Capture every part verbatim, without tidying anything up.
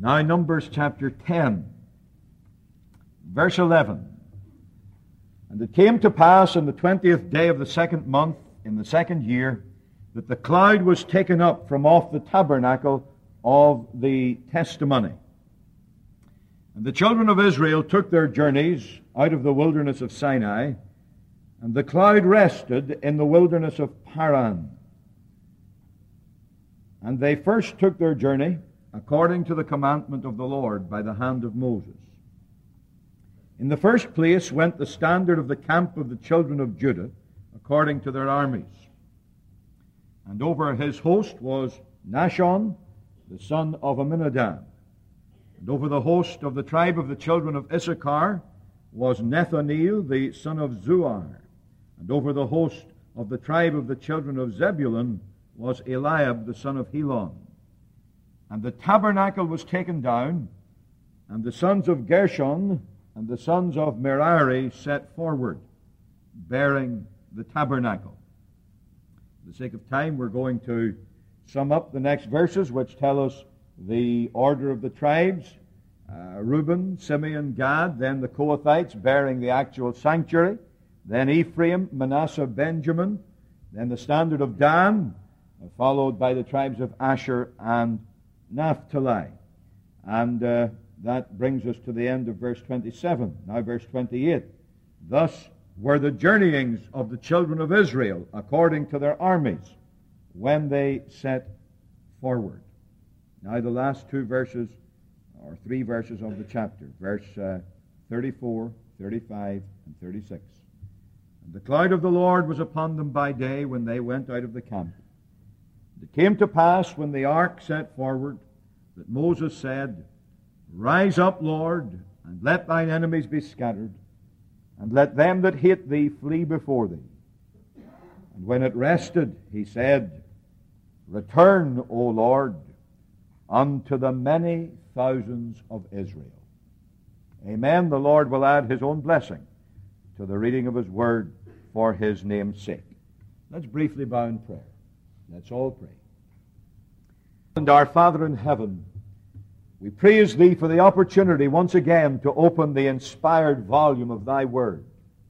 Now Numbers chapter ten, verse eleven. And it came to pass on the twentieth day of the second month, in the second year, that the cloud was taken up from off the tabernacle of the testimony. And the children of Israel took their journeys out of the wilderness of Sinai, and the cloud rested in the wilderness of Paran. And they first took their journey according to the commandment of the Lord by the hand of Moses. In the first place went the standard of the camp of the children of Judah, according to their armies. And over his host was Nashon, the son of Amminadab. And over the host of the tribe of the children of Issachar was Nethaneel, the son of Zuar. And over the host of the tribe of the children of Zebulun was Eliab, the son of Helon. And the tabernacle was taken down, and the sons of Gershon and the sons of Merari set forward, bearing the tabernacle. For the sake of time, we're going to sum up the next verses, which tell us the order of the tribes. Uh, Reuben, Simeon, Gad, then the Kohathites bearing the actual sanctuary, then Ephraim, Manasseh, Benjamin, then the standard of Dan, uh, followed by the tribes of Asher and Naphtali. And uh, that brings us to the end of verse twenty-seven. Now verse twenty-eight. Thus were the journeyings of the children of Israel according to their armies when they set forward. Now the last two verses, or three verses of the chapter, verse uh, thirty-four, thirty-five, and thirty-six. And the cloud of the Lord was upon them by day when they went out of the camp. It came to pass when the ark set forward that Moses said, Rise up, Lord, and let thine enemies be scattered, and let them that hate thee flee before thee. And when it rested, he said, Return, O Lord, unto the many thousands of Israel. Amen. The Lord will add his own blessing to the reading of his word for his name's sake. Let's briefly bow in prayer. Let's all pray. And our Father in heaven, we praise thee for the opportunity once again to open the inspired volume of thy word.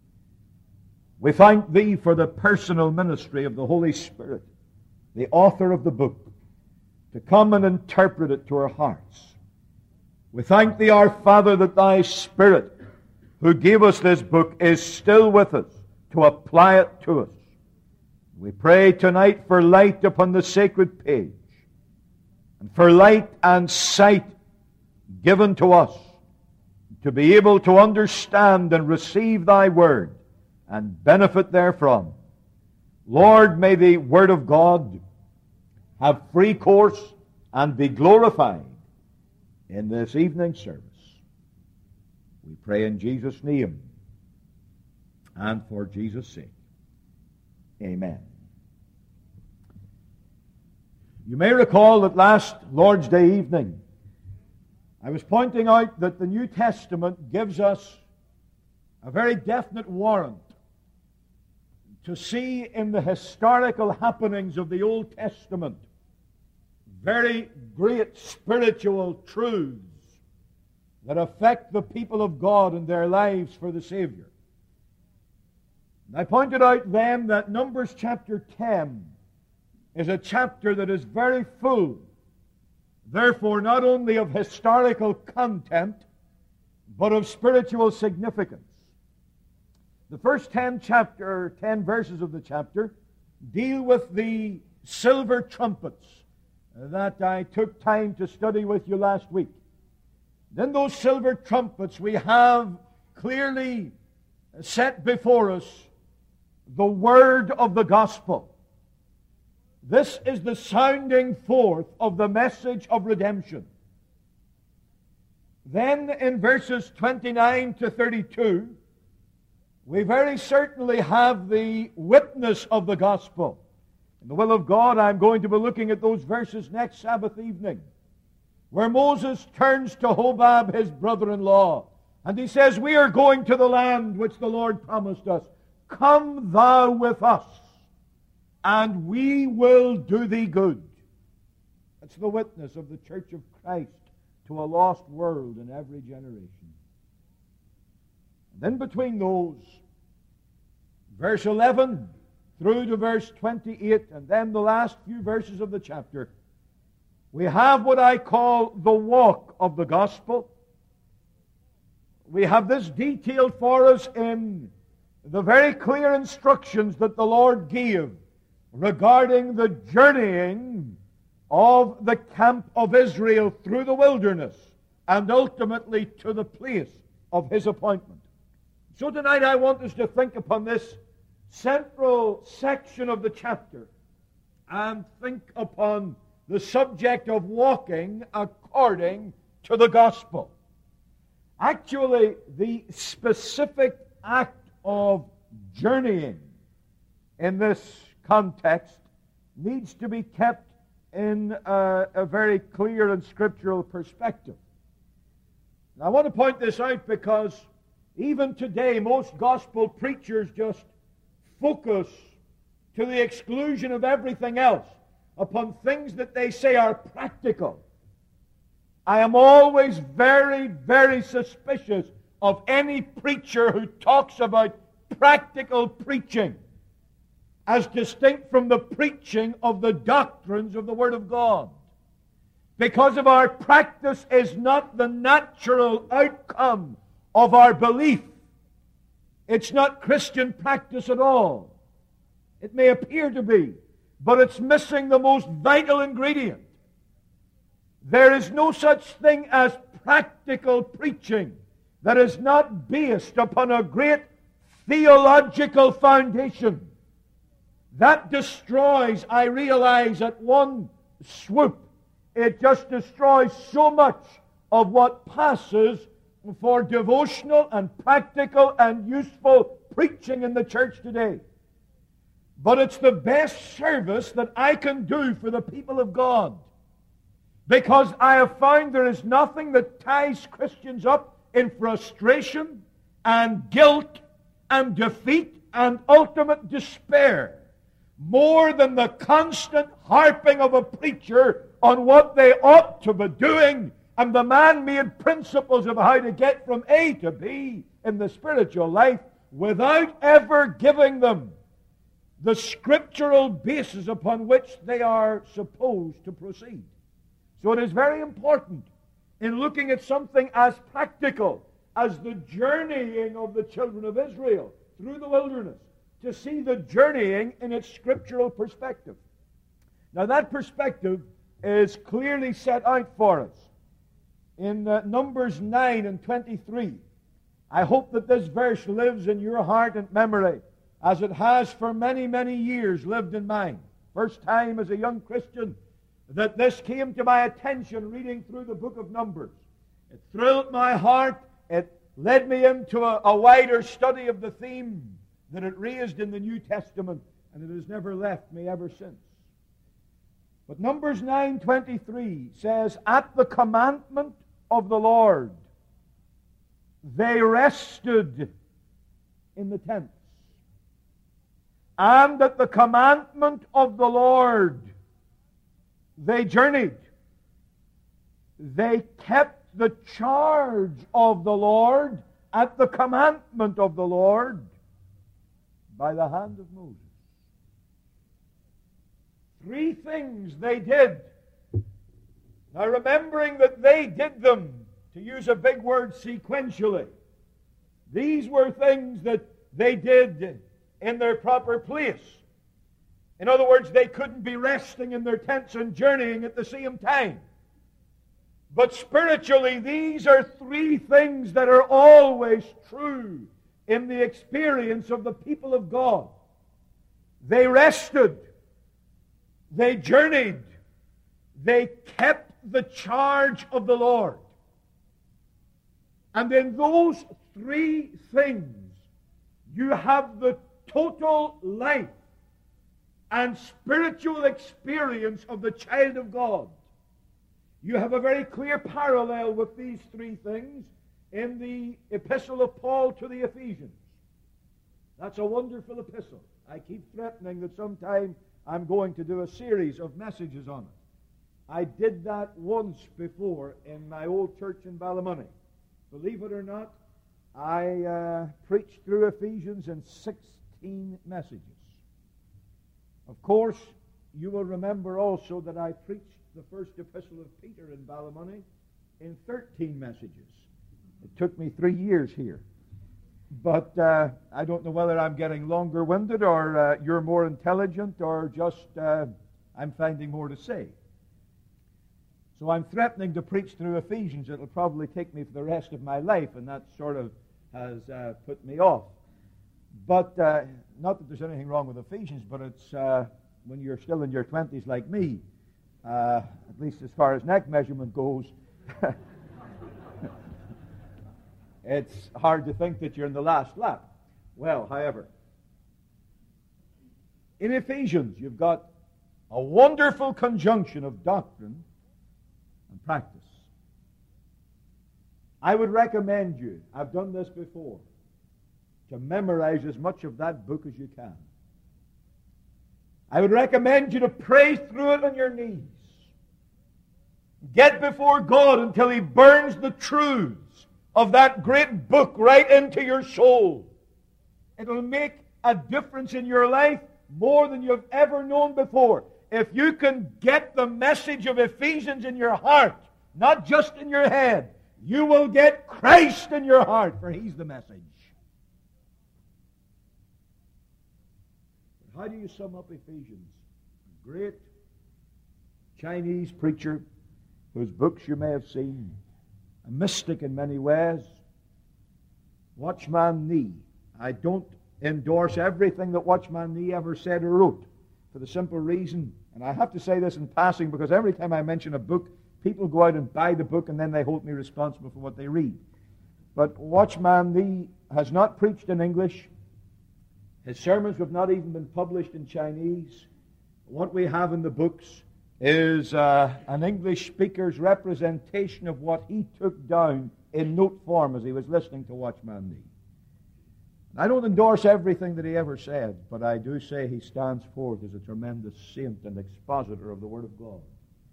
We thank thee for the personal ministry of the Holy Spirit, the author of the book, to come and interpret it to our hearts. We thank thee, our Father, that thy Spirit, who gave us this book, is still with us to apply it to us. We pray tonight for light upon the sacred page, and for light and sight given to us to be able to understand and receive thy word and benefit therefrom. Lord, may the word of God have free course and be glorified in this evening service. We pray in Jesus' name and for Jesus' sake. Amen. You may recall that last Lord's Day evening I was pointing out that the New Testament gives us a very definite warrant to see in the historical happenings of the Old Testament very great spiritual truths that affect the people of God and their lives for the Savior. And I pointed out then that Numbers chapter ten is a chapter that is very full, therefore not only of historical content, but of spiritual significance. The first ten chapter, ten verses of the chapter deal with the silver trumpets that I took time to study with you last week. Then those silver trumpets, we have clearly set before us the word of the gospel. This is the sounding forth of the message of redemption. Then in verses twenty-nine to thirty-two, we very certainly have the witness of the gospel. In the will of God, I'm going to be looking at those verses next Sabbath evening, where Moses turns to Hobab, his brother-in-law, and he says, We are going to the land which the Lord promised us. Come thou with us, and we will do thee good. That's the witness of the Church of Christ to a lost world in every generation. And then between those, verse eleven through to verse twenty-eight, and then the last few verses of the chapter, we have what I call the walk of the gospel. We have this detailed for us in the very clear instructions that the Lord gave regarding the journeying of the camp of Israel through the wilderness and ultimately to the place of His appointment. So tonight I want us to think upon this central section of the chapter and think upon the subject of walking according to the gospel. Actually, the specific act of journeying in this context needs to be kept in a, a very clear and scriptural perspective. Now, I want to point this out because even today most gospel preachers just focus to the exclusion of everything else upon things that they say are practical. I am always very, very suspicious of any preacher who talks about practical preaching as distinct from the preaching of the doctrines of the Word of God. Because of our practice is not the natural outcome of our belief. It's not Christian practice at all. It may appear to be, but it's missing the most vital ingredient. There is no such thing as practical preaching that is not based upon a great theological foundation. That destroys, I realize, at one swoop. It just destroys so much of what passes for devotional and practical and useful preaching in the church today. But it's the best service that I can do for the people of God. Because I have found there is nothing that ties Christians up in frustration and guilt and defeat and ultimate despair more than the constant harping of a preacher on what they ought to be doing and the man-made principles of how to get from A to B in the spiritual life without ever giving them the scriptural basis upon which they are supposed to proceed. So it is very important in looking at something as practical as the journeying of the children of Israel through the wilderness to see the journeying in its scriptural perspective. Now that perspective is clearly set out for us in uh, Numbers nine and twenty-three. I hope that this verse lives in your heart and memory as it has for many, many years lived in mine. First time as a young Christian that this came to my attention reading through the book of Numbers. It thrilled my heart. It led me into a, a wider study of the theme that it raised in the New Testament, and it has never left me ever since. But Numbers nine twenty-three says, "At the commandment of the Lord, they rested in the tents. And at the commandment of the Lord, they journeyed. They kept the charge of the Lord at the commandment of the Lord by the hand of Moses." Three things they did. Now remembering that they did them, to use a big word, sequentially. These were things that they did in their proper place. In other words, they couldn't be resting in their tents and journeying at the same time. But spiritually, these are three things that are always true in the experience of the people of God. They rested. They journeyed. They kept the charge of the Lord. And in those three things, you have the total life and spiritual experience of the child of God. You have a very clear parallel with these three things in the epistle of Paul to the Ephesians. That's a wonderful epistle. I keep threatening that sometime I'm going to do a series of messages on it. I did that once before in my old church in Ballymoney. Believe it or not, I uh, preached through Ephesians in sixteen messages. Of course, you will remember also that I preached the first epistle of Peter in Ballymoney in thirteen messages. It took me three years here. But uh, I don't know whether I'm getting longer-winded or uh, you're more intelligent or just uh, I'm finding more to say. So I'm threatening to preach through Ephesians. It'll probably take me for the rest of my life, and that sort of has uh, put me off. But uh, not that there's anything wrong with Ephesians, but it's uh, when you're still in your twenties like me, uh, at least as far as neck measurement goes, it's hard to think that you're in the last lap. Well, however, in Ephesians, you've got a wonderful conjunction of doctrine and practice. I would recommend you, I've done this before, to memorize as much of that book as you can. I would recommend you to pray through it on your knees. Get before God until He burns the truths of that great book right into your soul. It will make a difference in your life more than you've ever known before. If you can get the message of Ephesians in your heart, not just in your head, you will get Christ in your heart, for He's the message. But how do you sum up Ephesians? A great Chinese preacher whose books you may have seen, a mystic in many ways, Watchman Nee. I don't endorse everything that Watchman Nee ever said or wrote, for the simple reason, and I have to say this in passing because every time I mention a book, people go out and buy the book and then they hold me responsible for what they read. But Watchman Nee has not preached in English. His sermons have not even been published in Chinese. What we have in the books is uh, an English speaker's representation of what he took down in note form as he was listening to Watchman Nee. I don't endorse everything that he ever said, but I do say he stands forth as a tremendous saint and expositor of the Word of God.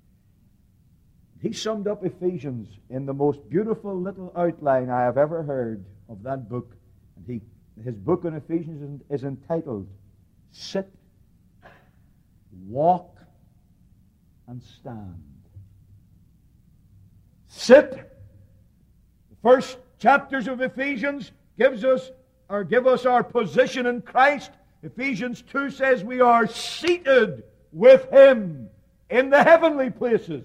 He summed up Ephesians in the most beautiful little outline I have ever heard of that book. And he, his book on Ephesians is, is entitled, Sit, Walk, and Stand. Sit. The first chapters of Ephesians gives us or give us our position in Christ. Ephesians two says we are seated with Him in the heavenly places.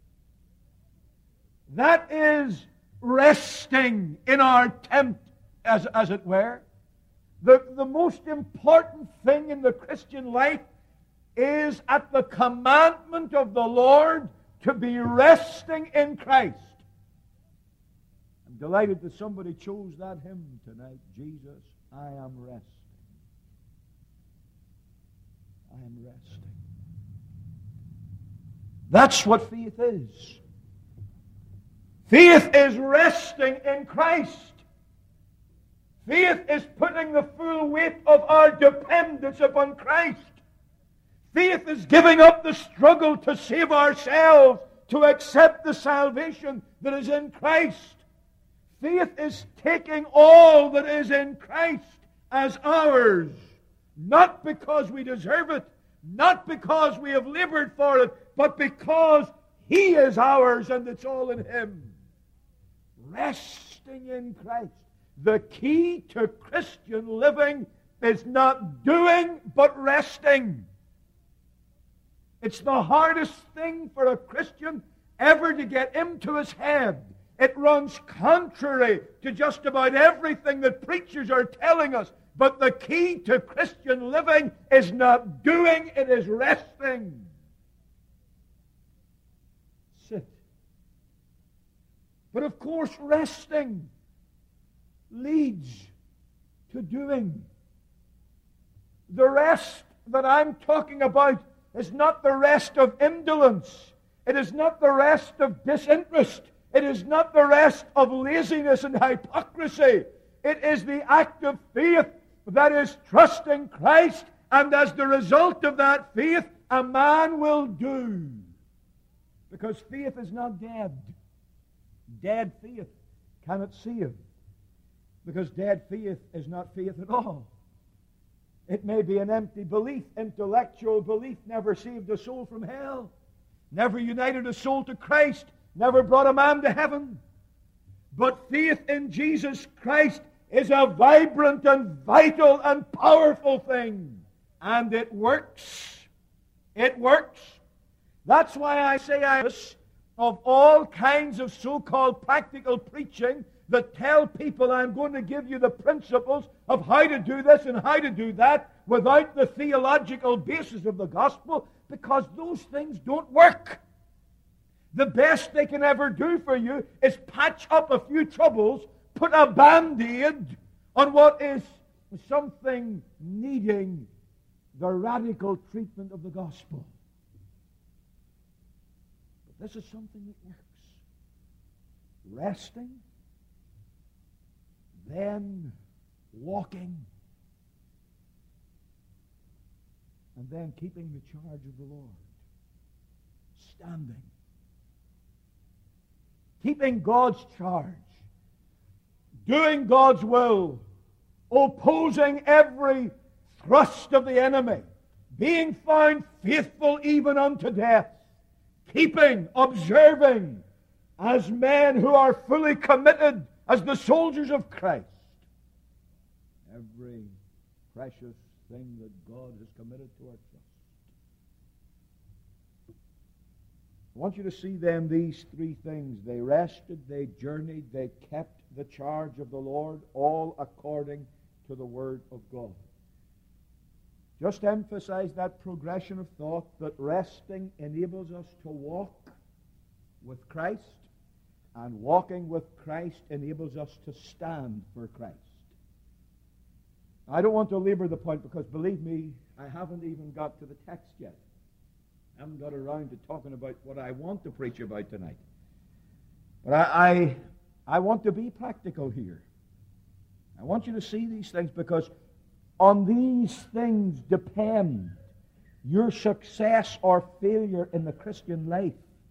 That is resting in our tent, as, as it were. The, the most important thing in the Christian life is at the commandment of the Lord to be resting in Christ. I'm delighted that somebody chose that hymn tonight. Jesus, I am resting. I am resting. That's what faith is. Faith is resting in Christ. Faith is putting the full weight of our dependence upon Christ. Faith is giving up the struggle to save ourselves, to accept the salvation that is in Christ. Faith is taking all that is in Christ as ours, not because we deserve it, not because we have labored for it, but because He is ours and it's all in Him. Resting in Christ. The key to Christian living is not doing, but resting. It's the hardest thing for a Christian ever to get into his head. It runs contrary to just about everything that preachers are telling us. But the key to Christian living is not doing, it is resting. Sit. But of course, resting leads to doing. The rest that I'm talking about is not the rest of indolence. It is not the rest of disinterest. It is not the rest of laziness and hypocrisy. It is the act of faith that is trusting Christ, and as the result of that faith, a man will do. Because faith is not dead. Dead faith cannot save. Because dead faith is not faith at all. It may be an empty belief, intellectual belief, never saved a soul from hell, never united a soul to Christ, never brought a man to heaven. But faith in Jesus Christ is a vibrant and vital and powerful thing. And it works. It works. That's why I say I of all kinds of so-called practical preaching that tell people I'm going to give you the principles of how to do this and how to do that without the theological basis of the gospel, because those things don't work. The best they can ever do for you is patch up a few troubles, put a band-aid on what is something needing the radical treatment of the gospel. But this is something that works. Resting, then walking, and then keeping the charge of the Lord. Standing. Keeping God's charge. Doing God's will. Opposing every thrust of the enemy. Being found faithful even unto death. Keeping, observing, as men who are fully committed as the soldiers of Christ. Every precious thing that God has committed to our trust. I want you to see then these three things. They rested, they journeyed, they kept the charge of the Lord, all according to the Word of God. Just emphasize that progression of thought, that resting enables us to walk with Christ, and walking with Christ enables us to stand for Christ. I don't want to labor the point because, believe me, I haven't even got to the text yet. I haven't got around to talking about what I want to preach about tonight. But I, I, I want to be practical here. I want you to see these things because on these things depend your success or failure in the Christian life.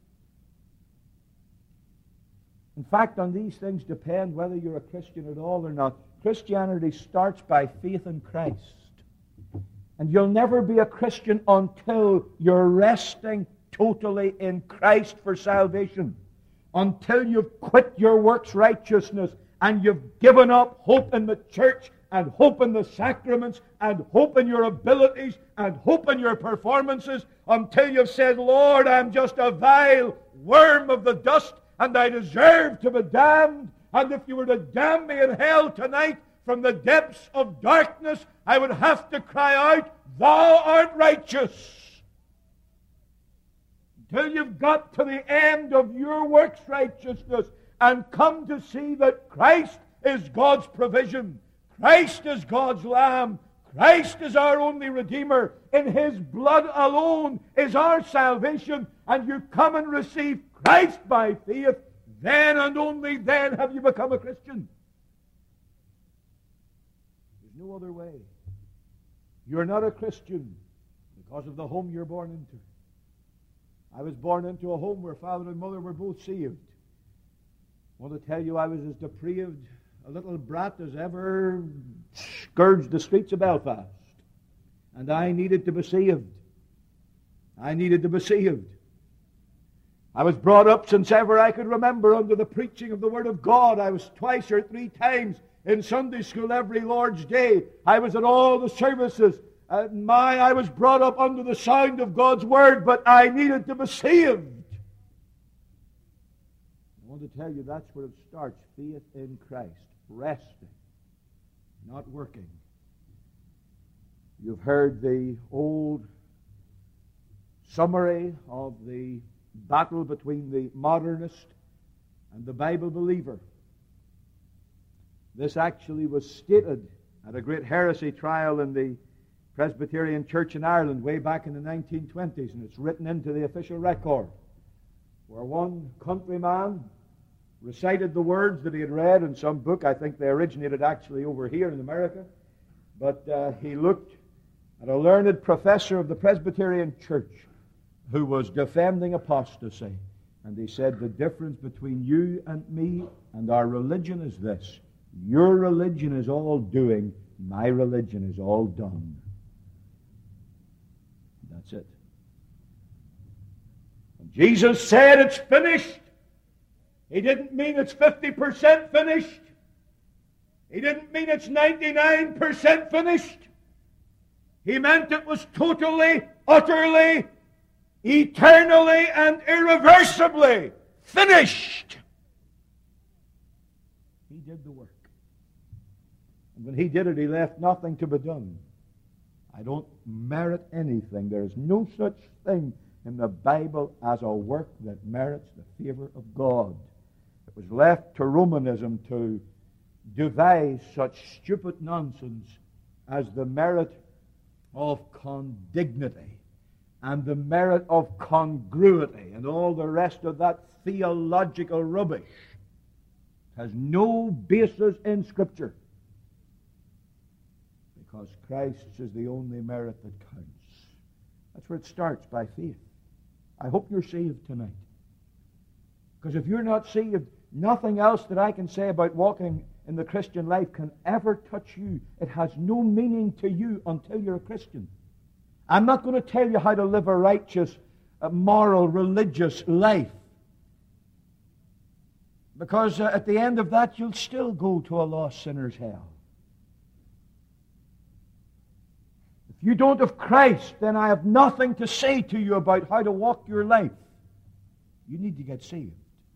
In fact, on these things depend whether you're a Christian at all or not. Christianity starts by faith in Christ. And you'll never be a Christian until you're resting totally in Christ for salvation. Until you've quit your works righteousness and you've given up hope in the church and hope in the sacraments and hope in your abilities and hope in your performances. Until you've said, Lord, I'm just a vile worm of the dust and I deserve to be damned. And if you were to damn me in hell tonight from the depths of darkness, I would have to cry out, Thou art righteous. Until you've got to the end of your works righteousness and come to see that Christ is God's provision. Christ is God's Lamb. Christ is our only Redeemer. In His blood alone is our salvation. And you come and receive Christ by faith. Then and only then have you become a Christian. There's no other way. You're not a Christian because of the home you're born into. I was born into a home where father and mother were both saved. I want to tell you I was as depraved a little brat as ever scourged the streets of Belfast. And I needed to be saved. I needed to be saved. I was brought up since ever I could remember under the preaching of the Word of God. I was twice or three times in Sunday school every Lord's Day. I was at all the services. Uh, my, I was brought up under the sound of God's Word, but I needed to be saved. I want to tell you that's where it starts. Faith in Christ. Resting. Not working. You've heard the old summary of the battle between the modernist and the Bible believer. This actually was stated at a great heresy trial in the Presbyterian Church in Ireland way back in the nineteen twenties, and it's written into the official record, where one countryman recited the words that he had read in some book. I think they originated actually over here in America. But uh, he looked at a learned professor of the Presbyterian Church, who was defending apostasy. And he said, the difference between you and me and our religion is this. Your religion is all doing. My religion is all done. That's it. When Jesus said it's finished, he didn't mean it's fifty percent finished. He didn't mean it's ninety-nine percent finished. He meant it was totally, utterly, eternally, and irreversibly finished. He did the work. And when he did it, he left nothing to be done. I don't merit anything. There is no such thing in the Bible as a work that merits the favor of God. It was left to Romanism to devise such stupid nonsense as the merit of condignity and the merit of congruity and all the rest of that theological rubbish. It has no basis in Scripture, because Christ is the only merit that counts. That's where it starts, by faith. I hope you're saved tonight. Because if you're not saved, nothing else that I can say about walking in the Christian life can ever touch you. It has no meaning to you until you're a Christian. I'm not going to tell you how to live a righteous, a moral, religious life. Because uh, at the end of that, you'll still go to a lost sinner's hell. If you don't have Christ, then I have nothing to say to you about how to walk your life. You need to get saved.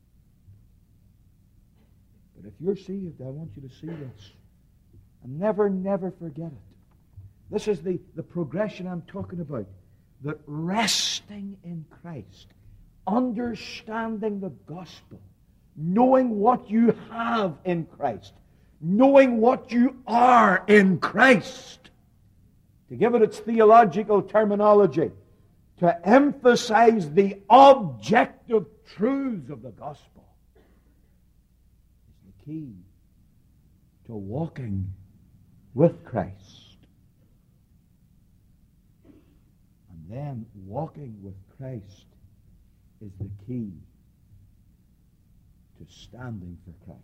But if you're saved, I want you to see this. And never, never forget it. This is the, the progression I'm talking about. That resting in Christ, understanding the gospel, knowing what you have in Christ, knowing what you are in Christ. To give it its theological terminology, to emphasize the objective truths of the gospel, is the key to walking with Christ. And then walking with Christ is the key to standing for Christ.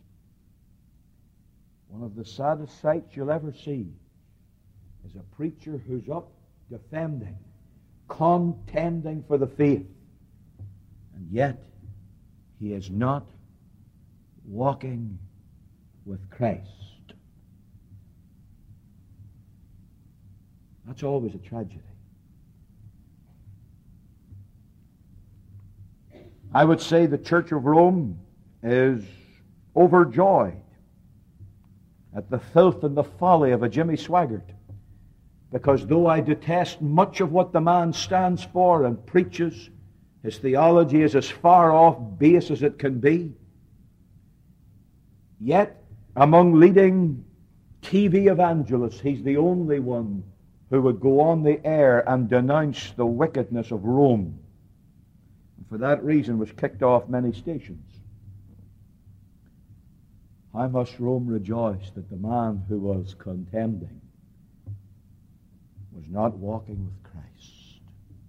One of the saddest sights you'll ever see is a preacher who's up defending, contending for the faith, and yet he is not walking with Christ. That's always a tragedy. I would say the Church of Rome is overjoyed at the filth and the folly of a Jimmy Swaggart. Because though I detest much of what the man stands for and preaches, his theology is as far off base as it can be, yet among leading T V evangelists, he's the only one who would go on the air and denounce the wickedness of Rome. And for that reason was kicked off many stations. How must Rome rejoice that the man who was contending was not walking with Christ.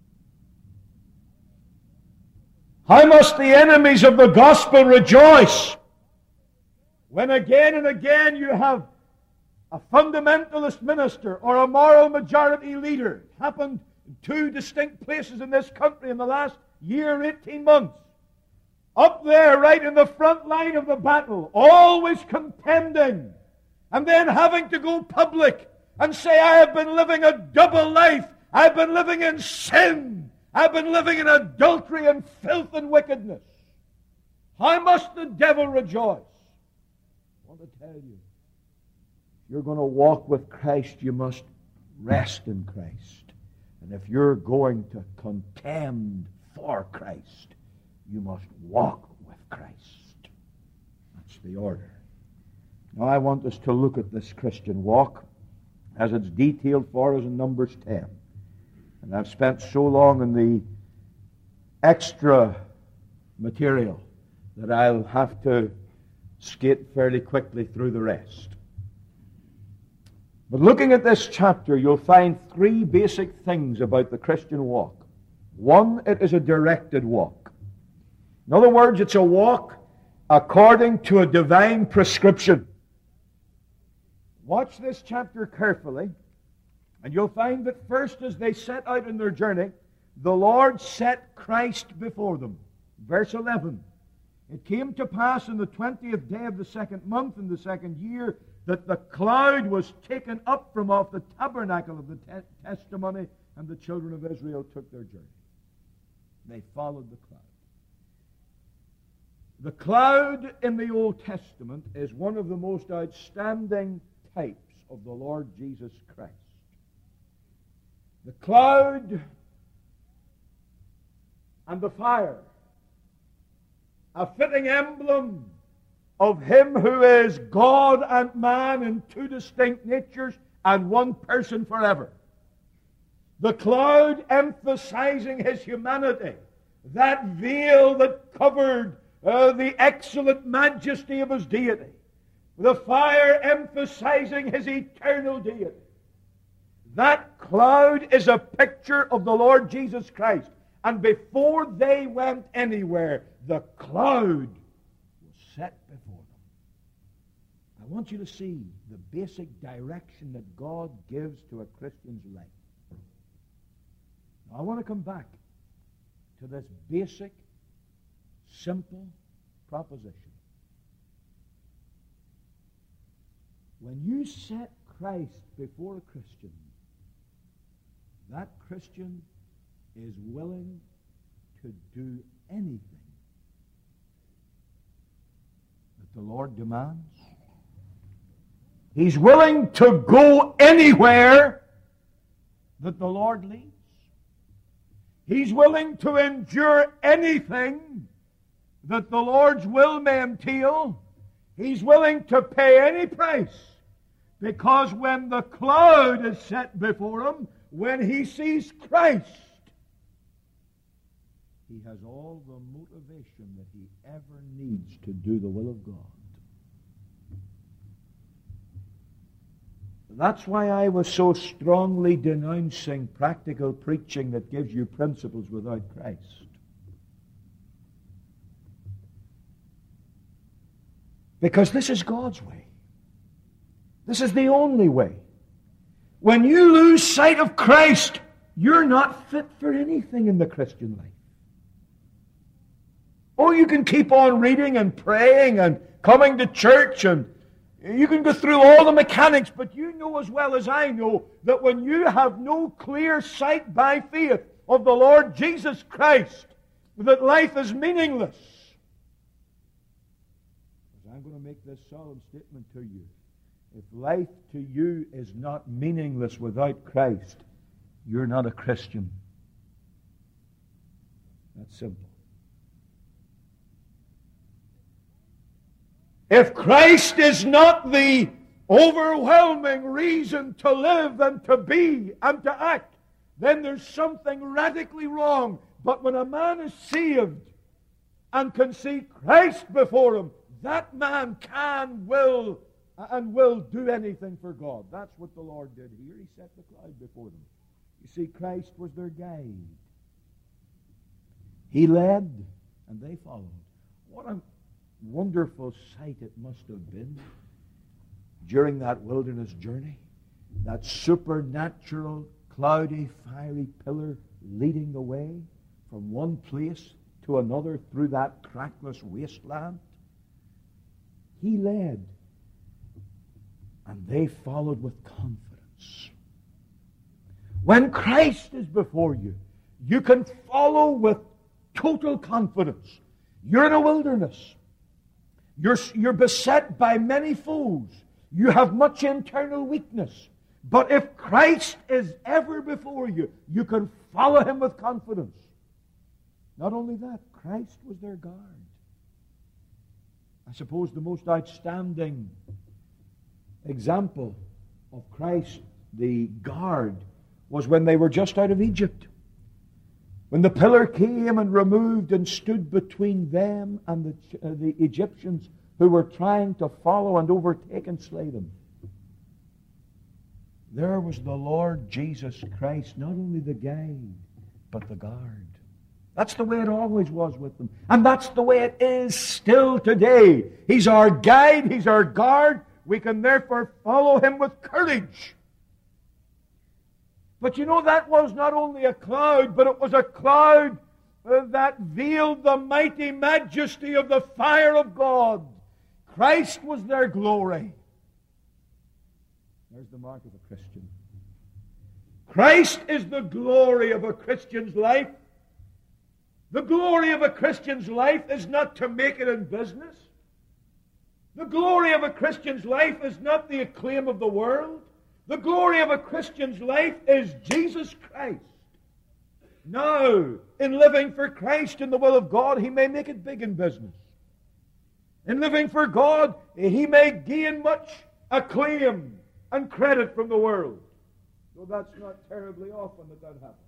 How must the enemies of the gospel rejoice when again and again you have a fundamentalist minister or a moral majority leader. It happened in two distinct places in this country in the last year, eighteen months. Up there, right in the front line of the battle, always contending, and then having to go public and say, I have been living a double life. I've been living in sin. I've been living in adultery and filth and wickedness. How must the devil rejoice? I want to tell you, if you're going to walk with Christ, you must rest in Christ. And if you're going to contend for Christ, you must walk with Christ. That's the order. Now I want us to look at this Christian walk as it's detailed for us in Numbers ten. And I've spent so long in the extra material that I'll have to skate fairly quickly through the rest. But looking at this chapter, you'll find three basic things about the Christian walk. One, it is a directed walk. In other words, it's a walk according to a divine prescription. Watch this chapter carefully, and you'll find that first, as they set out on their journey, the Lord set Christ before them. Verse eleven. It came to pass in the twentieth day of the second month in the second year that the cloud was taken up from off the tabernacle of the te- testimony, and the children of Israel took their journey. They followed the cloud. The cloud in the Old Testament is one of the most outstanding types of the Lord Jesus Christ. The cloud and the fire, a fitting emblem of Him who is God and man in two distinct natures and one person forever. The cloud emphasizing His humanity, that veil that covered uh, the excellent majesty of His deity. The fire emphasizing His eternal deity. That cloud is a picture of the Lord Jesus Christ. And before they went anywhere, the cloud was set before them. I want you to see the basic direction that God gives to a Christian's life. Now, I want to come back to this basic, simple proposition. When you set Christ before a Christian, that Christian is willing to do anything that the Lord demands. He's willing to go anywhere that the Lord leads. He's willing to endure anything that the Lord's will may entail. He's willing to pay any price, because when the cloud is set before him, when he sees Christ, he has all the motivation that he ever needs to do the will of God. That's why I was so strongly denouncing practical preaching that gives you principles without Christ. Because this is God's way. This is the only way. When you lose sight of Christ, you're not fit for anything in the Christian life. Oh, you can keep on reading and praying and coming to church, and you can go through all the mechanics, but you know as well as I know that when you have no clear sight by faith of the Lord Jesus Christ, that life is meaningless. I'm going to make this solemn statement to you. If life to you is not meaningless without Christ, you're not a Christian. That's simple. If Christ is not the overwhelming reason to live and to be and to act, then there's something radically wrong. But when a man is saved and can see Christ before him, that man can, will, and will do anything for God. That's what the Lord did here. He set the cloud before them. You see, Christ was their guide. He led, and they followed. What a wonderful sight it must have been during that wilderness journey. That supernatural, cloudy, fiery pillar leading the way from one place to another through that trackless wasteland. He led, and they followed with confidence. When Christ is before you, you can follow with total confidence. You're in a wilderness. You're, you're beset by many foes. You have much internal weakness. But if Christ is ever before you, you can follow Him with confidence. Not only that, Christ was their guard. I suppose the most outstanding example of Christ, the guard, was when they were just out of Egypt. When the pillar came and removed and stood between them and the, uh, the Egyptians who were trying to follow and overtake and slay them. There was the Lord Jesus Christ, not only the guide, but the guard. That's the way it always was with them. And that's the way it is still today. He's our guide. He's our guard. We can therefore follow Him with courage. But you know, that was not only a cloud, but it was a cloud uh, that veiled the mighty majesty of the fire of God. Christ was their glory. There's the mark of a Christian. Christ is the glory of a Christian's life. The glory of a Christian's life is not to make it in business. The glory of a Christian's life is not the acclaim of the world. The glory of a Christian's life is Jesus Christ. Now, in living for Christ in the will of God, he may make it big in business. In living for God, he may gain much acclaim and credit from the world. Though that's not terribly often that that happens.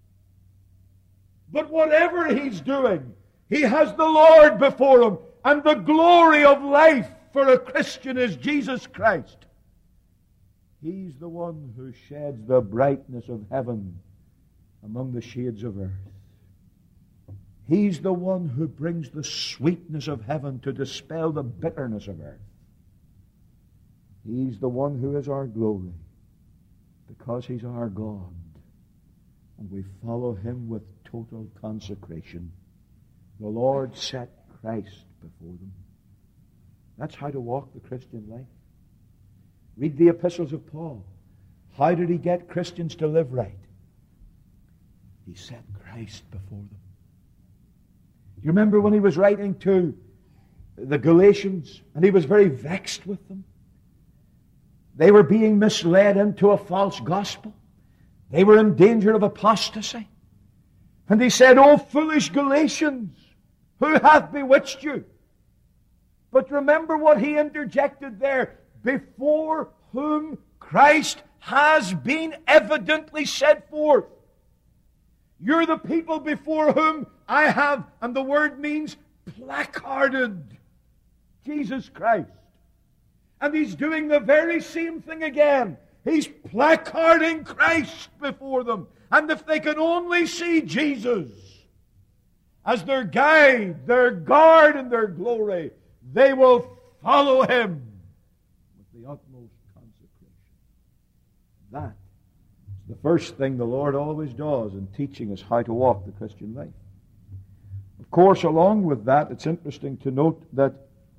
But whatever he's doing, he has the Lord before him. And the glory of life for a Christian is Jesus Christ. He's the one who sheds the brightness of heaven among the shades of earth. He's the one who brings the sweetness of heaven to dispel the bitterness of earth. He's the one who is our glory because he's our God. And we follow him with total consecration. The Lord set Christ before them. That's how to walk the Christian life. Read the epistles of Paul. How did he get Christians to live right? He set Christ before them. You remember when he was writing to the Galatians and he was very vexed with them? They were being misled into a false gospel. They were in danger of apostasy. And he said, "O foolish Galatians, who hath bewitched you?" But remember what he interjected there. Before whom Christ has been evidently set forth. You're the people before whom I have, and the word means placarded, Jesus Christ. And he's doing the very same thing again. He's placarding Christ before them. And if they can only see Jesus as their guide, their guard, and their glory, they will follow him with the utmost consecration. That is the first thing the Lord always does in teaching us how to walk the Christian life. Of course, along with that, it's interesting to note that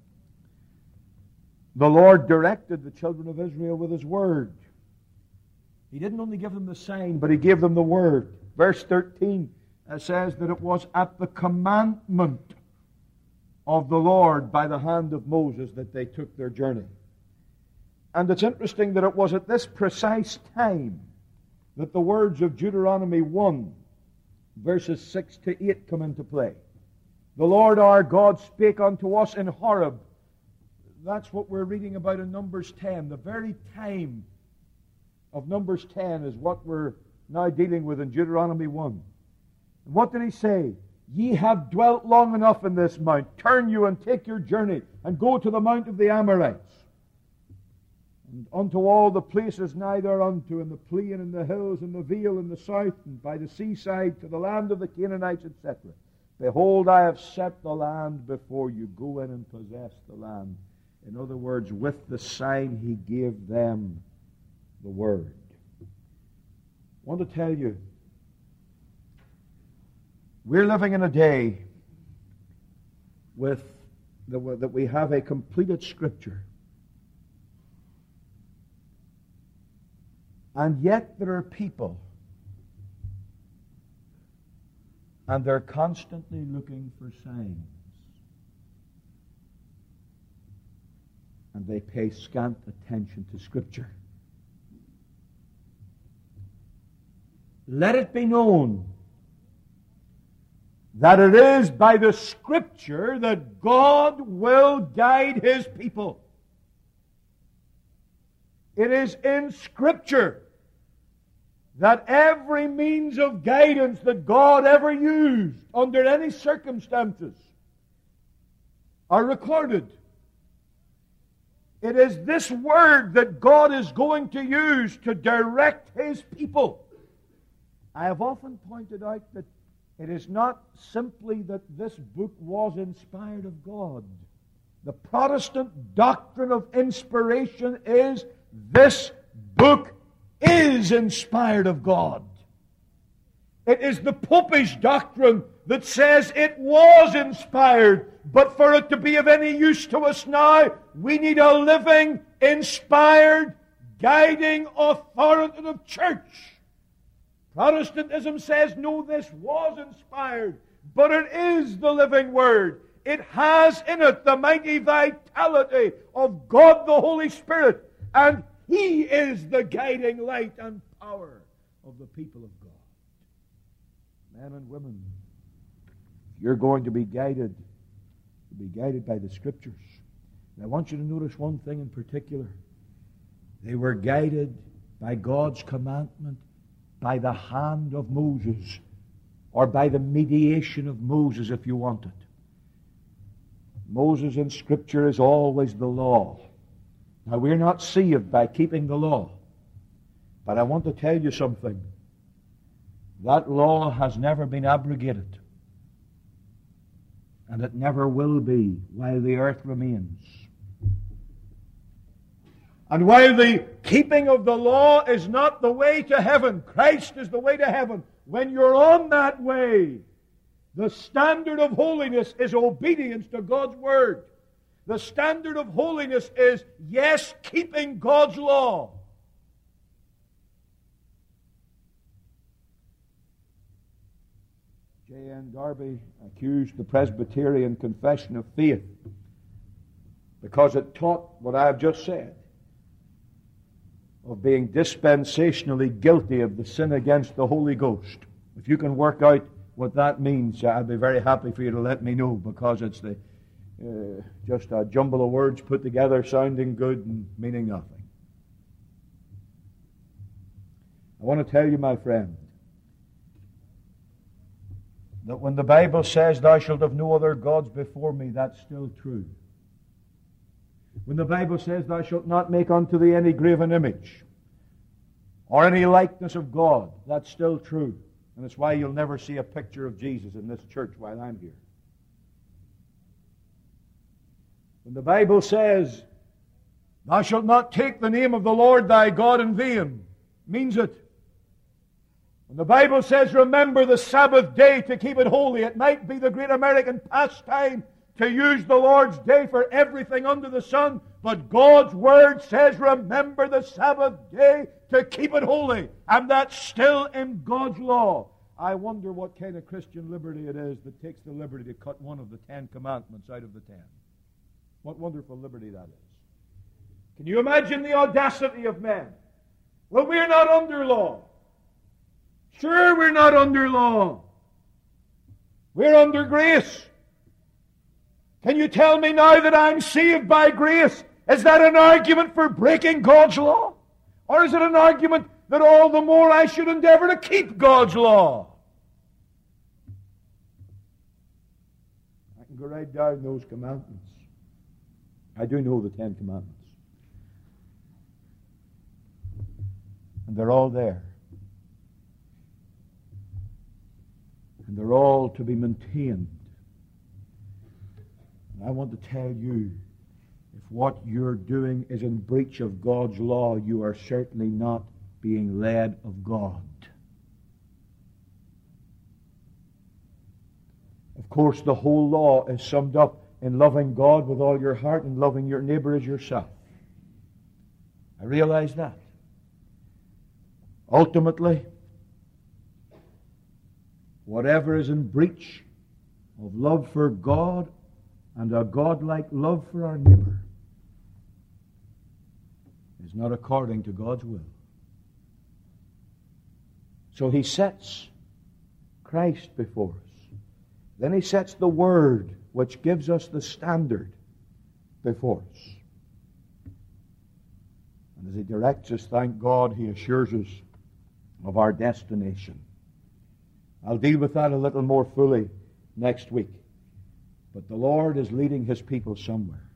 the Lord directed the children of Israel with his word. He didn't only give them the sign, but he gave them the word. Verse thirteen says that it was at the commandment of the Lord by the hand of Moses that they took their journey. And it's interesting that it was at this precise time that the words of Deuteronomy one, verses six to eight come into play. The Lord our God spake unto us in Horeb. That's what we're reading about in Numbers ten. The very time of Numbers ten is what we're now dealing with in Deuteronomy one. And what did he say? Ye have dwelt long enough in this mount. Turn you and take your journey and go to the mount of the Amorites. And unto all the places nigh thereunto, and the plain and the hills and the vale and the south, and by the seaside to the land of the Canaanites, et cetera. Behold, I have set the land before you. Go in and possess the land. In other words, with the sign he gave them the word. I want to tell you, we're living in a day with the, that we have a completed Scripture. And yet there are people, and they're constantly looking for signs. And they pay scant attention to Scripture. Let it be known that it is by the Scripture that God will guide his people. It is in Scripture that every means of guidance that God ever used under any circumstances are recorded. It is this word that God is going to use to direct his people. I have often pointed out that it is not simply that this book was inspired of God. The Protestant doctrine of inspiration is this book is inspired of God. It is the Popish doctrine that says it was inspired, but for it to be of any use to us now, we need a living, inspired, guiding, authoritative church. Protestantism says, no, this was inspired, but it is the living Word. It has in it the mighty vitality of God the Holy Spirit, and He is the guiding light and power of the people of God. Men and women, if you're going to be guided, you'll be guided by the Scriptures. And I want you to notice one thing in particular. They were guided by God's commandment, by the hand of Moses, or by the mediation of Moses, if you want it. Moses in Scripture is always the law. Now, we're not saved by keeping the law. But I want to tell you something. That law has never been abrogated. And it never will be while the earth remains. And while the keeping of the law is not the way to heaven, Christ is the way to heaven. When you're on that way, the standard of holiness is obedience to God's Word. The standard of holiness is, yes, keeping God's law. J N Darby accused the Presbyterian Confession of Faith because it taught what I have just said, of being dispensationally guilty of the sin against the Holy Ghost. If you can work out what that means, I'd be very happy for you to let me know, because it's the uh, just a jumble of words put together sounding good and meaning nothing. I want to tell you, my friend, that when the Bible says, thou shalt have no other gods before me, that's still true. When the Bible says, thou shalt not make unto thee any graven image or any likeness of God, that's still true. And it's why you'll never see a picture of Jesus in this church while I'm here. When the Bible says, thou shalt not take the name of the Lord thy God in vain, means it. When the Bible says, remember the Sabbath day to keep it holy, it might be the great American pastime to use the Lord's day for everything under the sun, but God's Word says, remember the Sabbath day to keep it holy, and that's still in God's law. I wonder what kind of Christian liberty it is that takes the liberty to cut one of the Ten Commandments out of the ten. What wonderful liberty that is. Can you imagine the audacity of men? Well, we're not under law. Sure, we're not under law. We're under grace. Can you tell me now that I'm saved by grace? Is that an argument for breaking God's law? Or is it an argument that all the more I should endeavor to keep God's law? I can go right down those commandments. I do know the Ten Commandments. And they're all there. And they're all to be maintained. And I want to tell you, if what you're doing is in breach of God's law, you are certainly not being led of God. Of course, the whole law is summed up in loving God with all your heart and loving your neighbor as yourself. I realize that. Ultimately, whatever is in breach of love for God and a God-like love for our neighbor is not according to God's will. So He sets Christ before us. Then He sets the Word, which gives us the standard, before us. And as He directs us, thank God, He assures us of our destination. I'll deal with that a little more fully next week. But the Lord is leading His people somewhere.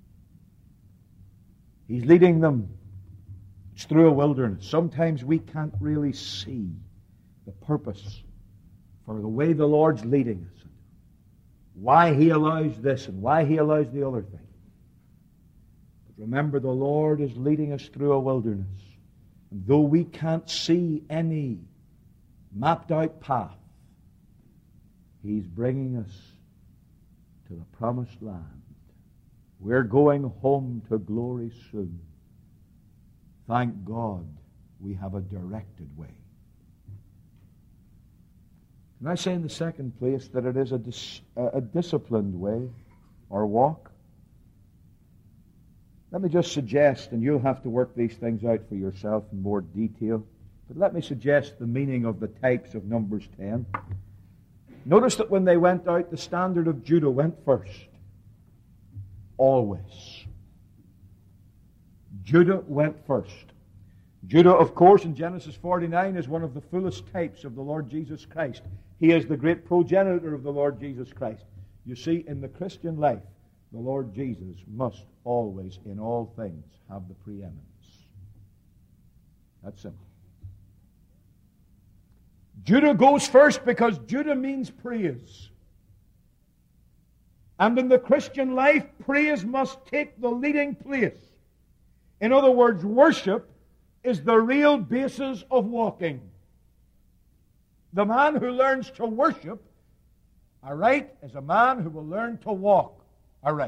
He's leading them. It's through a wilderness. Sometimes we can't really see the purpose for the way the Lord's leading us, why He allows this and why He allows the other thing. But remember, the Lord is leading us through a wilderness. And though we can't see any mapped out path, He's bringing us to the promised land. We're going home to glory soon. Thank God we have a directed way. Can I say in the second place that it is a, dis- a disciplined way or walk? Let me just suggest, and you'll have to work these things out for yourself in more detail, but let me suggest the meaning of the types of Numbers ten. Notice that when they went out, the standard of Judah went first. Always. Judah went first. Judah, of course, in Genesis forty-nine is one of the fullest types of the Lord Jesus Christ. He is the great progenitor of the Lord Jesus Christ. You see, in the Christian life, the Lord Jesus must always, in all things, have the preeminence. That's simple. Judah goes first because Judah means praise. And in the Christian life, praise must take the leading place. In other words, worship is the real basis of walking. The man who learns to worship aright is a man who will learn to walk aright.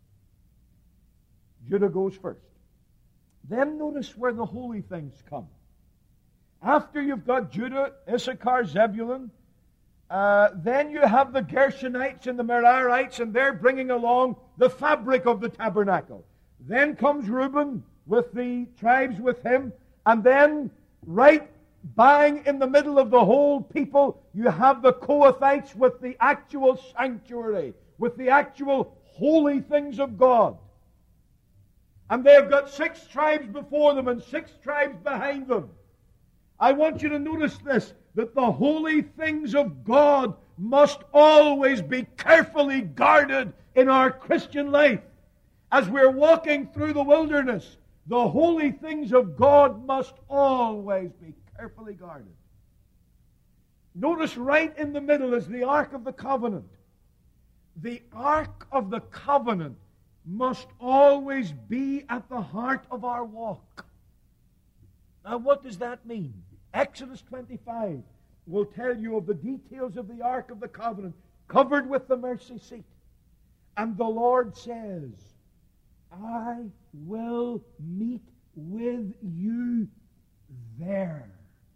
Judah goes first. Then notice where the holy things come. After you've got Judah, Issachar, Zebulun, uh, then you have the Gershonites and the Merarites, and they're bringing along the fabric of the tabernacle. Then comes Reuben with the tribes with him, and then right bang in the middle of the whole people, you have the Kohathites with the actual sanctuary, with the actual holy things of God. And they've got six tribes before them and six tribes behind them. I want you to notice this, that the holy things of God must always be carefully guarded in our Christian life. As we're walking through the wilderness, the holy things of God must always be carefully guarded. Notice right in the middle is the Ark of the Covenant. The Ark of the Covenant must always be at the heart of our walk. Now, what does that mean? Exodus twenty-five will tell you of the details of the Ark of the Covenant, covered with the mercy seat. And the Lord says, I will meet with you there.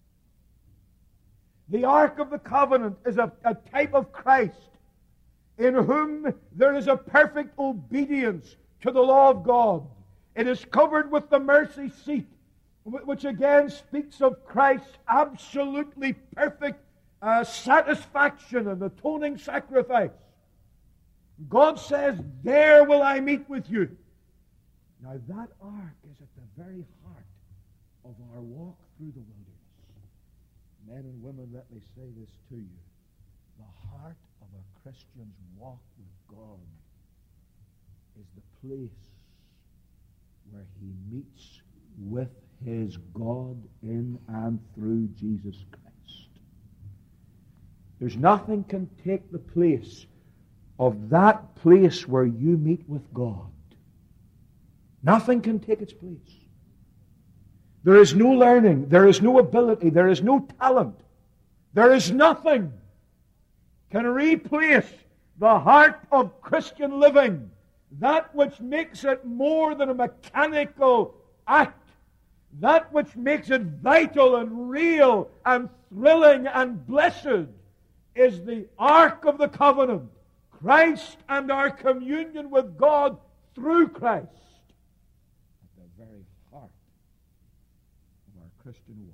The Ark of the Covenant is a, a type of Christ, in whom there is a perfect obedience to the law of God. It is covered with the mercy seat, which again speaks of Christ's absolutely perfect uh, satisfaction and atoning sacrifice. God says, there will I meet with you. Now that ark is at the very heart of our walk through the wilderness. Men and women, let me say this to you. The heart of a Christian's walk with God is the place where he meets with his God in and through Jesus Christ. There's nothing can take the place of that place where you meet with God. Nothing can take its place. There is no learning, there is no ability, there is no talent, there is nothing can replace the heart of Christian living, that which makes it more than a mechanical act, that which makes it vital and real and thrilling and blessed, is the Ark of the Covenant, Christ and our communion with God through Christ, at the very heart of our Christian walk.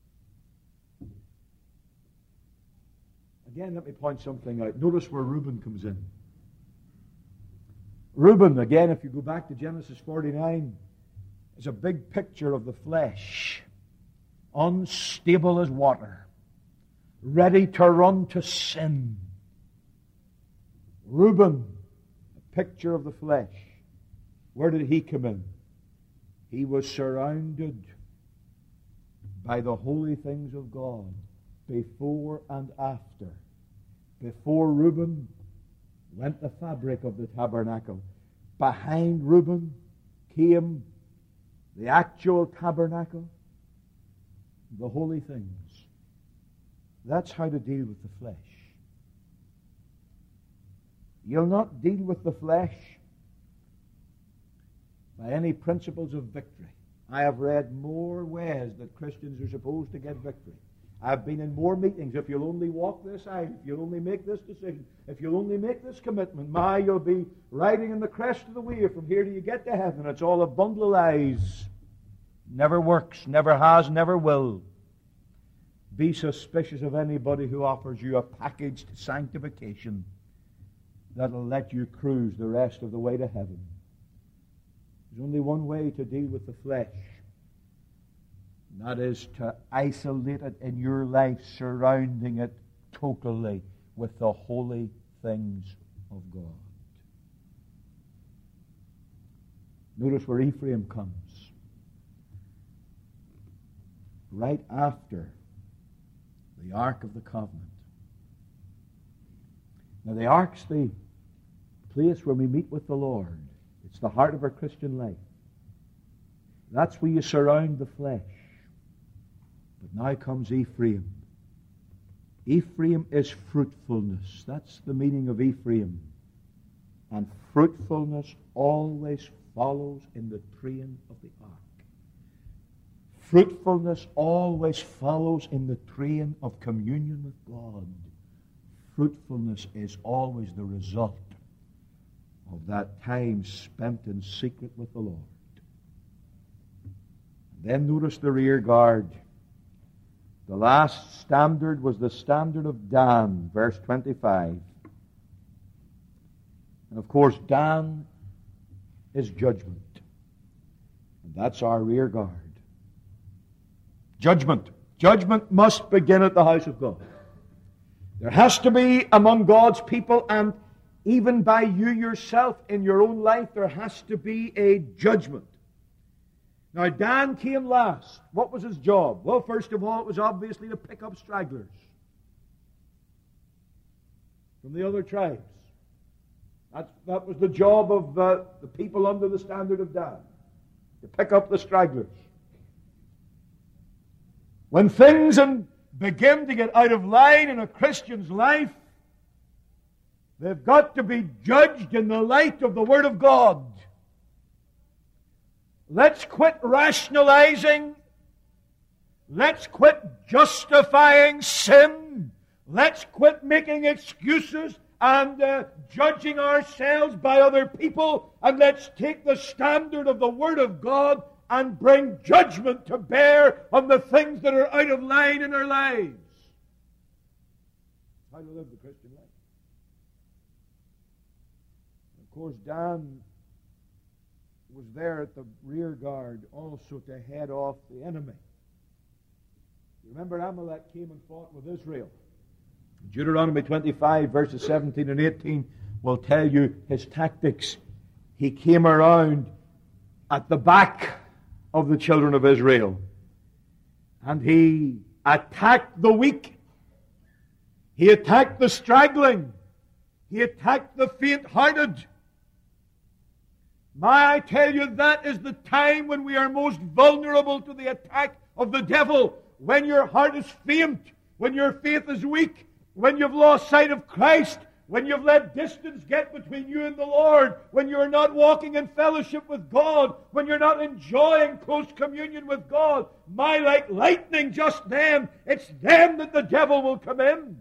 Again, let me point something out. Notice where Reuben comes in. Reuben, again, if you go back to Genesis forty-nine, is a big picture of the flesh, unstable as water, ready to run to sin. Reuben, a picture of the flesh. Where did he come in? He was surrounded by the holy things of God. before and after. Before Reuben went the fabric of the tabernacle. Behind Reuben came the actual tabernacle, the holy things. That's how to deal with the flesh. You'll not deal with the flesh by any principles of victory. I have read more ways that Christians are supposed to get victory. I've been in more meetings. If you'll only walk this aisle, if you'll only make this decision, if you'll only make this commitment, my, you'll be riding in the crest of the wave from here till you get to heaven. It's all a bundle of lies. Never works, never has, never will. Be suspicious of anybody who offers you a packaged sanctification that'll let you cruise the rest of the way to heaven. There's only one way to deal with the flesh. And that is to isolate it in your life, surrounding it totally with the holy things of God. Notice where Ephraim comes. Right after the Ark of the Covenant. Now the Ark's the place where we meet with the Lord. It's the heart of our Christian life. That's where you surround the flesh. But now comes Ephraim. Ephraim is fruitfulness. That's the meaning of Ephraim. And fruitfulness always follows in the train of the ark. Fruitfulness always follows in the train of communion with God. Fruitfulness is always the result of that time spent in secret with the Lord. Then notice the rear guard. The last standard was the standard of Dan, verse twenty-five. And of course, Dan is judgment. And that's our rear guard. Judgment. Judgment must begin at the house of God. There has to be among God's people, and even by you yourself in your own life, there has to be a judgment. Now, Dan came last. What was his job? Well, first of all, it was obviously to pick up stragglers from the other tribes. That's, that was the job of uh, the people under the standard of Dan, to pick up the stragglers. When things in, begin to get out of line in a Christian's life, they've got to be judged in the light of the Word of God. Let's quit rationalizing. Let's quit justifying sin. Let's quit making excuses and uh, judging ourselves by other people. And let's take the standard of the Word of God and bring judgment to bear on the things that are out of line in our lives. How to live the Christian life. Of course, Dan was there at the rear guard also to head off the enemy. You remember Amalek came and fought with Israel. Deuteronomy twenty-five, verses seventeen and eighteen will tell you his tactics. He came around at the back of the children of Israel, and he attacked the weak. He attacked the straggling. He attacked the faint-hearted. May I tell you, that is the time when we are most vulnerable to the attack of the devil. When your heart is faint, when your faith is weak, when you've lost sight of Christ, when you've let distance get between you and the Lord, when you're not walking in fellowship with God, when you're not enjoying close communion with God, my, like lightning just then, it's then that the devil will come in.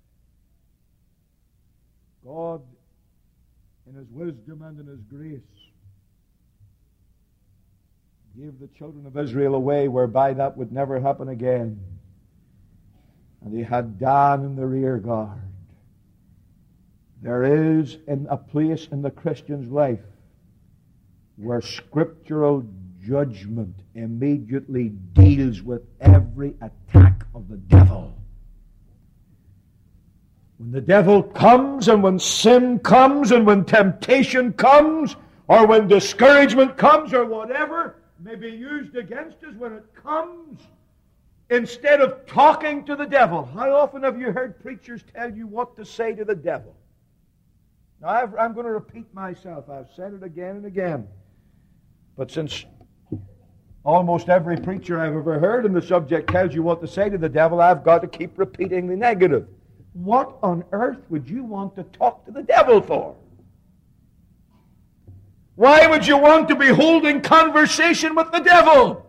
God, in His wisdom and in His grace, gave the children of Israel a way whereby that would never happen again. And He had Dan in the rear guard. There is in a place in the Christian's life where scriptural judgment immediately deals with every attack of the devil. When the devil comes, and when sin comes, and when temptation comes, or when discouragement comes, or whatever may be used against us, when it comes, instead of talking to the devil. How often have you heard preachers tell you what to say to the devil? Now, I've, I'm going to repeat myself. I've said it again and again. But since almost every preacher I've ever heard on the subject tells you what to say to the devil, I've got to keep repeating the negative. What on earth would you want to talk to the devil for? Why would you want to be holding conversation with the devil?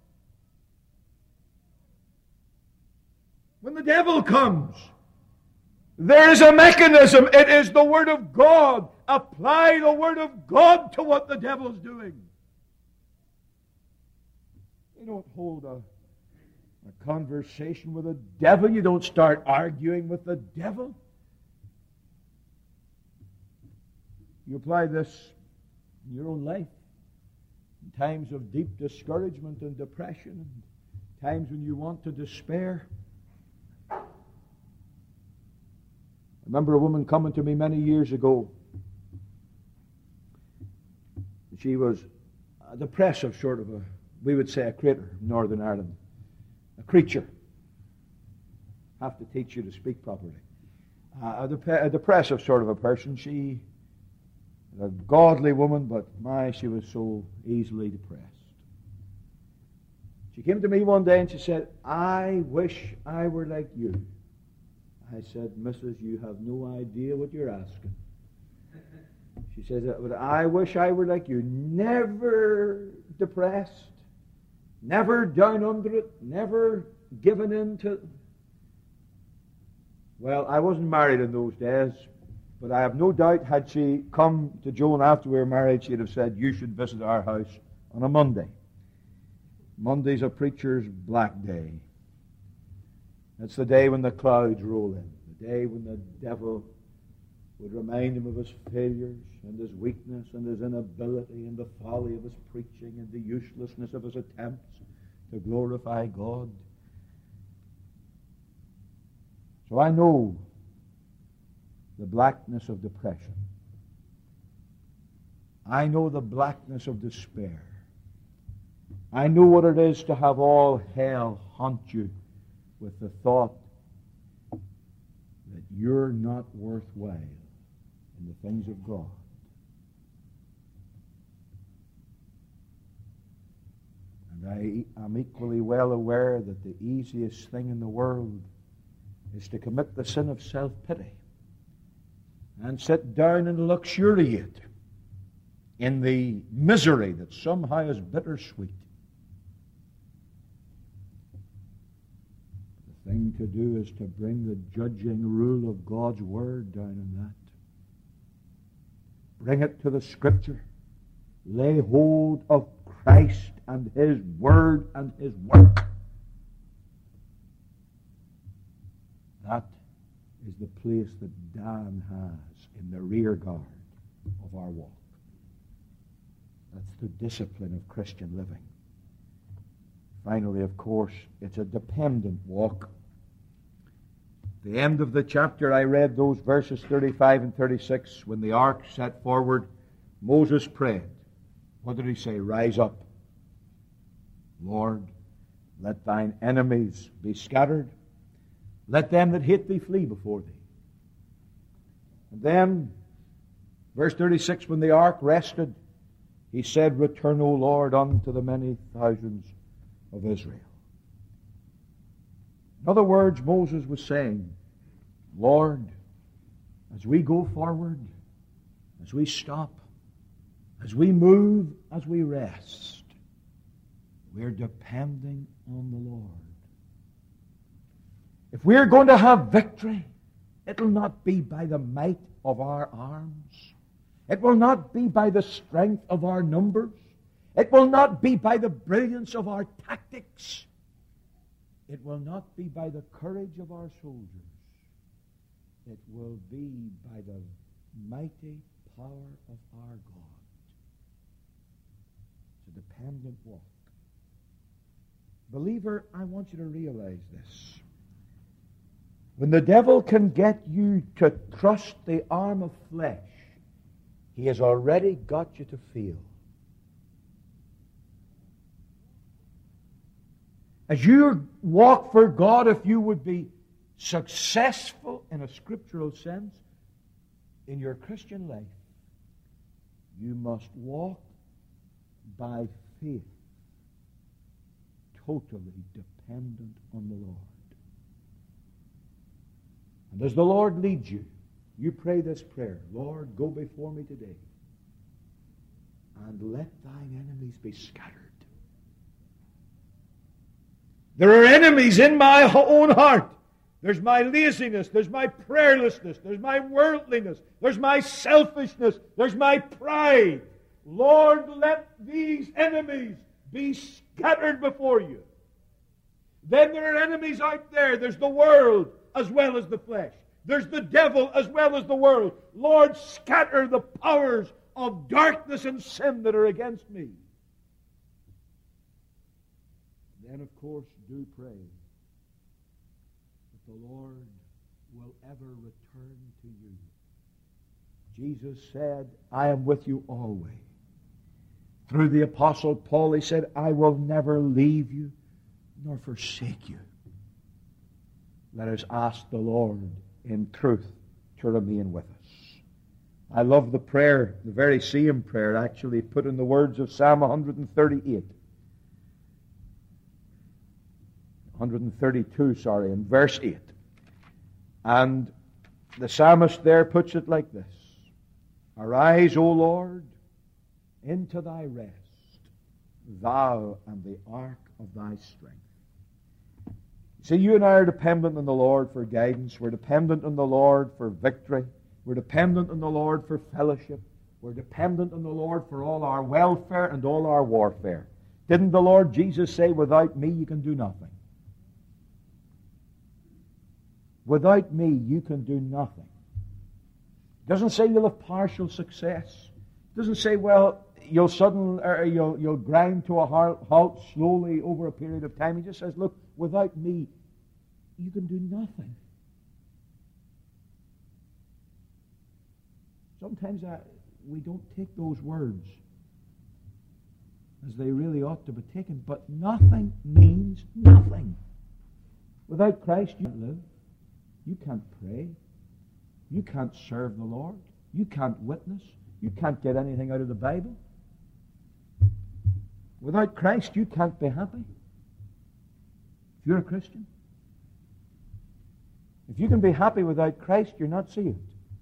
When the devil comes, there is a mechanism. It is the Word of God. Apply the Word of God to what the devil's doing. You don't hold a, a conversation with the devil. You don't start arguing with the devil. You apply this in your own life. In times of deep discouragement and depression, and times when you want to despair. I remember a woman coming to me many years ago. She was a depressive sort of a, we would say a creator in Northern Ireland. A creature. Have to teach you to speak properly. Uh, a, dep- a depressive sort of a person. She, a godly woman, but my, she was so easily depressed. She came to me one day and she said, I wish I were like you. I said, Missus, you have no idea what you're asking. She says, but I wish I were like you. Never depressed, never down under it, never given in to... Well, I wasn't married in those days, but I have no doubt had she come to Joan after we were married, she'd have said, you should visit our house on a Monday. Monday's a preacher's black day. That's the day when the clouds roll in, the day when the devil would remind him of his failures and his weakness and his inability and the folly of his preaching and the uselessness of his attempts to glorify God. So I know the blackness of depression. I know the blackness of despair. I know what it is to have all hell haunt you with the thought that you're not worthwhile in the things of God. And I am equally well aware that the easiest thing in the world is to commit the sin of self-pity and sit down and luxuriate in the misery that somehow is bittersweet. The thing to do is to bring the judging rule of God's Word down in that. Bring it to the Scripture. Lay hold of Christ and His Word and His work. That is the place that Dan has in the rear guard of our walk. That's the discipline of Christian living. Finally, of course, it's a dependent walk. At the end of the chapter, I read those verses thirty-five and thirty-six. When the ark set forward, Moses prayed. What did he say? Rise up, Lord, let thine enemies be scattered. Let them that hate thee flee before thee. And then, verse thirty-six, when the ark rested, he said, return, O Lord, unto the many thousands of Israel. In other words, Moses was saying, Lord, as we go forward, as we stop, as we move, as we rest, we're depending on the Lord. If we're going to have victory, it'll not be by the might of our arms. It will not be by the strength of our numbers. It will not be by the brilliance of our tactics. It will not be by the courage of our soldiers. It will be by the mighty power of our God. It's a dependent walk. Believer, I want you to realize this. When the devil can get you to trust the arm of flesh, he has already got you to feel. As you walk for God, if you would be successful in a scriptural sense in your Christian life, you must walk by faith, totally dependent on the Lord. And as the Lord leads you, you pray this prayer: Lord, go before me today, and let thine enemies be scattered. There are enemies in my own heart. There's my laziness, there's my prayerlessness, there's my worldliness, there's my selfishness, there's my pride. Lord, let these enemies be scattered before you. Then there are enemies out there. There's the world as well as the flesh. There's the devil as well as the world. Lord, scatter the powers of darkness and sin that are against me. Then, of course, do pray that the Lord will ever return to you. Jesus said, I am with you always. Through the Apostle Paul, he said, I will never leave you nor forsake you. Let us ask the Lord in truth to remain with us. I love the prayer, the very same prayer, actually put in the words of Psalm one thirty-eight. one thirty-two, sorry, in verse eight. And the psalmist there puts it like this: Arise, O Lord, into thy rest, thou and the ark of thy strength. See, you and I are dependent on the Lord for guidance. We're dependent on the Lord for victory. We're dependent on the Lord for fellowship. We're dependent on the Lord for all our welfare and all our warfare. Didn't the Lord Jesus say, without me you can do nothing? Without me you can do nothing. It doesn't say you'll have partial success. It doesn't say, well, you'll suddenly, or you'll, you'll grind to a halt slowly over a period of time. He just says, look, without me, you can do nothing. Sometimes I, we don't take those words as they really ought to be taken, but nothing means nothing. Without Christ, you can't live. You can't pray. You can't serve the Lord. You can't witness. You can't get anything out of the Bible. Without Christ, you can't be happy. If you're a Christian. If you can be happy without Christ, you're not saved.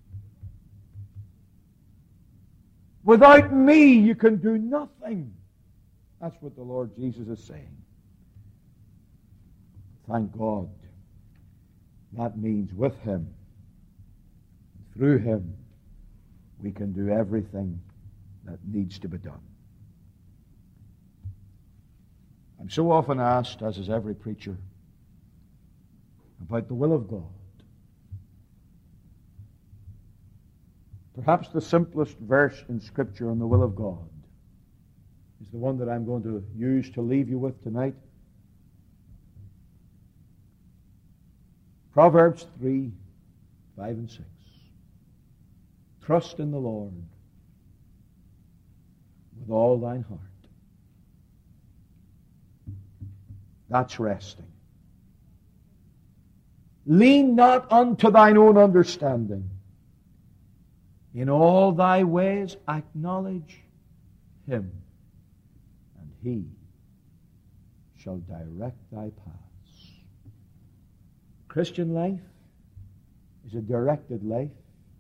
Without me, you can do nothing. That's what the Lord Jesus is saying. Thank God. That means with Him, through Him, we can do everything that needs to be done. I'm so often asked, as is every preacher, about the will of God. Perhaps the simplest verse in Scripture on the will of God is the one that I'm going to use to leave you with tonight. Proverbs three, five and six. Trust in the Lord with all thine heart. That's resting. Lean not unto thine own understanding. In all thy ways acknowledge Him, and He shall direct thy paths. Christian life is a directed life.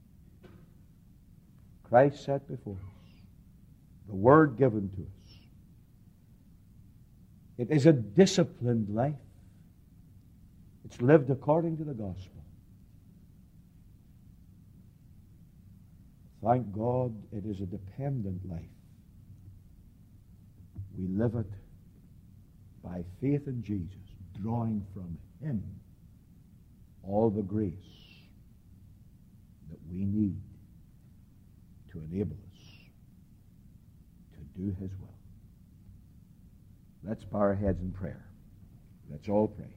Christ set before us, the Word given to us. It is a disciplined life. It's lived according to the gospel. Thank God it is a dependent life. We live it by faith in Jesus, drawing from Him all the grace that we need to enable us to do His will. Let's bow our heads in prayer. Let's all pray.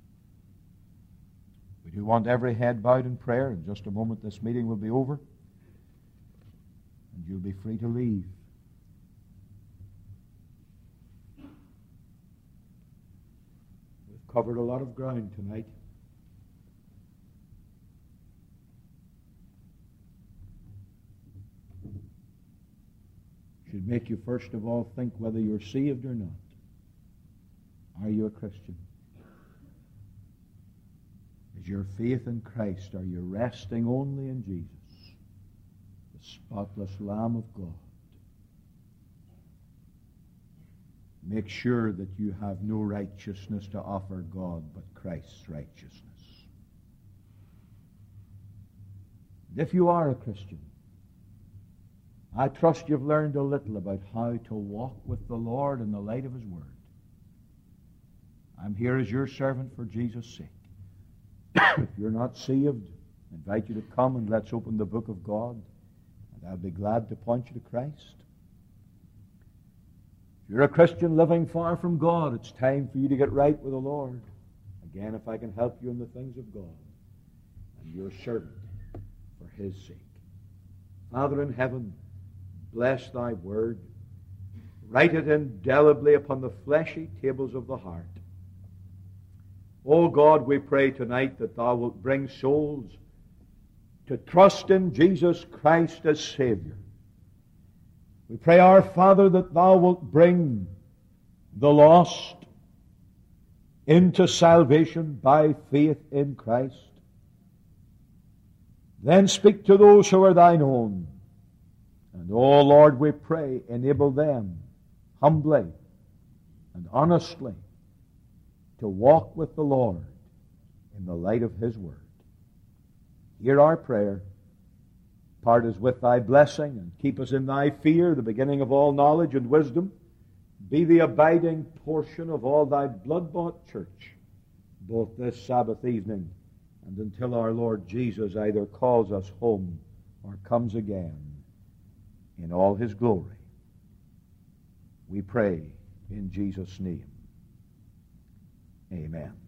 We do want every head bowed in prayer. In just a moment this meeting will be over. you'll be free to leave. We've covered a lot of ground tonight. Should make you first of all think whether you're saved or not. Are you a Christian? Is your faith in Christ? Are you resting only in Jesus, the spotless Lamb of God? Make sure that you have no righteousness to offer God but Christ's righteousness. And if you are a Christian, I trust you've learned a little about how to walk with the Lord in the light of His Word. I'm here as your servant for Jesus' sake. If you're not saved, I invite you to come and let's open the book of God, and I'll be glad to point you to Christ. If you're a Christian living far from God, it's time for you to get right with the Lord. Again, if I can help you in the things of God, I'm your servant for His sake. Father in heaven, bless Thy word. Write it indelibly upon the fleshy tables of the heart. O God, we pray tonight that Thou wilt bring souls to trust in Jesus Christ as Savior. We pray, our Father, that Thou wilt bring the lost into salvation by faith in Christ. Then speak to those who are Thine own. And, oh Lord, we pray, enable them humbly and honestly to walk with the Lord in the light of His Word. Hear our prayer. Part us with Thy blessing and keep us in Thy fear, the beginning of all knowledge and wisdom. Be the abiding portion of all Thy blood-bought church, both this Sabbath evening and until our Lord Jesus either calls us home or comes again in all His glory. We pray in Jesus' name. Amen.